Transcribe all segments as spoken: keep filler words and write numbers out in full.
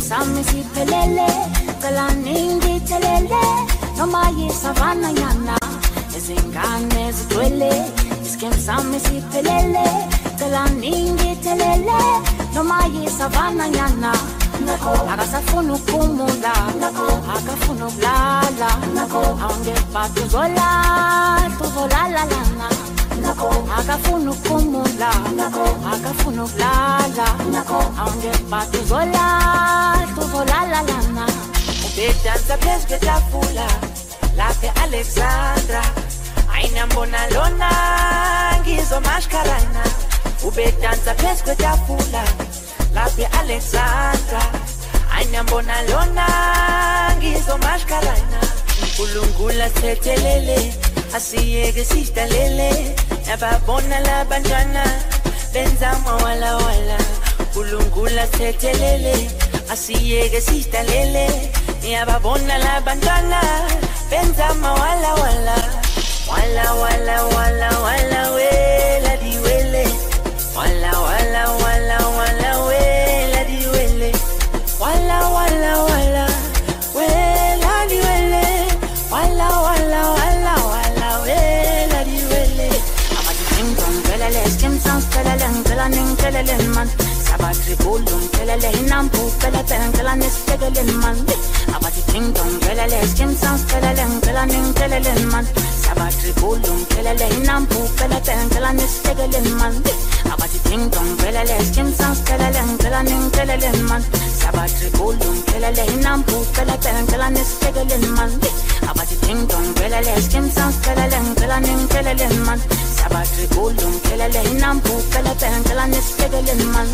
sami siphelele cela ningithelele noma yisavana yana izingane zigcwele iskem sami siphelele cela ningithelele noma yisavana yana akasafuna ukumula akafuna ukulala awungeba tuzola tuzolala lana akafuna ukumula akafuna ukulala awungeba tuzola tuzolala lana ubedansa phezu kwetafula lapha Alexandra ayinambona lona ngizomashkarana ubedansa phezu kwetafula lapha Alexandra ayinambona lona ngizomashkarana uNkulunkulu sethelele asiyeke sidalele nababona labantwana benza mawala wala uNkulunkulu sethelele asiyeke sidalele nababona labantwana benza mawala wala wala wala wala wala wela diwele wala wala wala wala wela diwele wala wala wala wela diwele wala wala wala wala wela diwele amati kingdom kelele skim sounds kelele kelele kelele man sabatri bulum kelele hinampu kelele kelele kelele man amati kingdom kelele skim sounds kelele kelele kelele man sabatri bulum kelele hinampu kelele kelele kelele man amati kingdom kelele skim sounds kelele kelele kelele man sabatri bulum kelele hinampu kelele kelele kelele man amati kingdom kelele skim sounds kelele kelele kelele man sabatri bulum kelele hinampu kelele kelele kelele man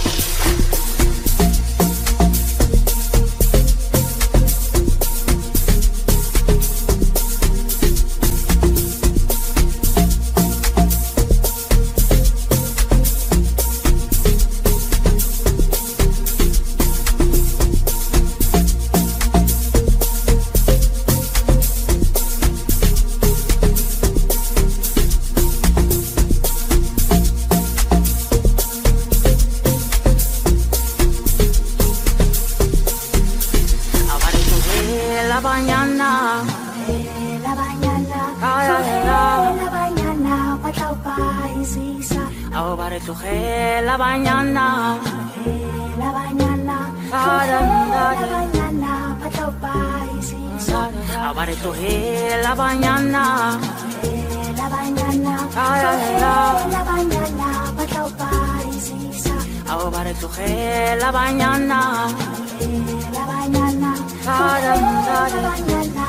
la mañana, la mañana, la mañana, abare tu la mañana, la mañana, la mañana, abare tu la mañana, la mañana, la mañana,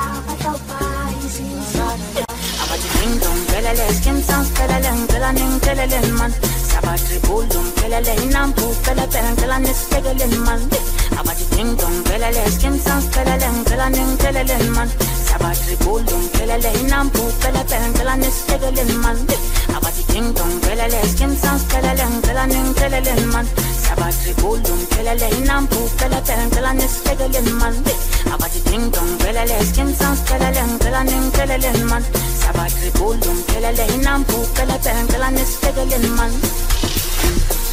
abare kingdom kelele skim sounds kelele kelele kelele man sabatri bulum kelele hinampu kelele kelele kelele man abati kingdom kelele skim sounds kelele kelele kelele man sabatri bulum kelele hinampu kelele kelele kelele man abati kingdom kelele skim sounds kelele kelele kelele man sabatri bulum kelele hinampu kelele kelele kelele man abati kingdom kelele skim sounds kelele kelele kelele man sabatri bulum kelele hinampu kelele kelele kelele man